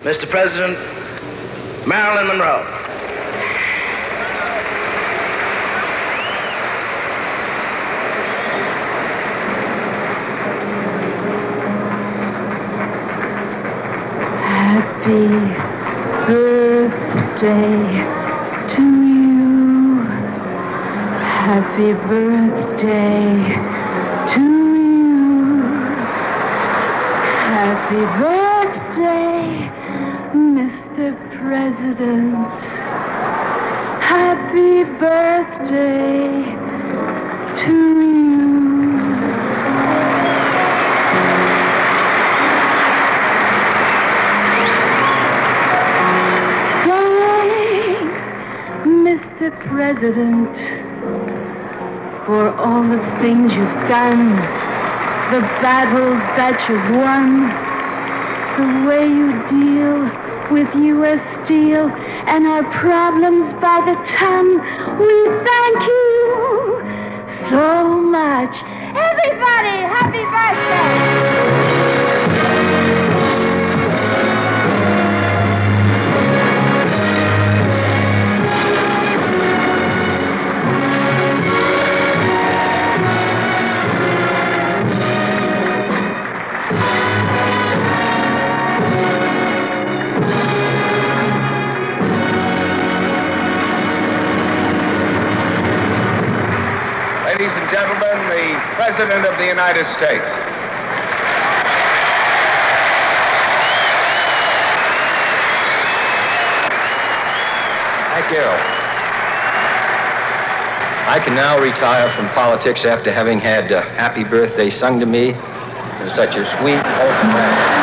Mr. President, Marilyn Monroe. Happy birthday to you. Happy birthday to you. Happy birthday, Mr. President. Happy birthday to you. Mr. President, for all the things you've done, the battles that you've won, the way you deal with U.S. Steel and our problems by the ton. We thank you so much. Everybody, happy birthday! Ladies and gentlemen, the President of the United States. Thank you. I can now retire from politics after having had Happy Birthday sung to me in such a sweet, open manner.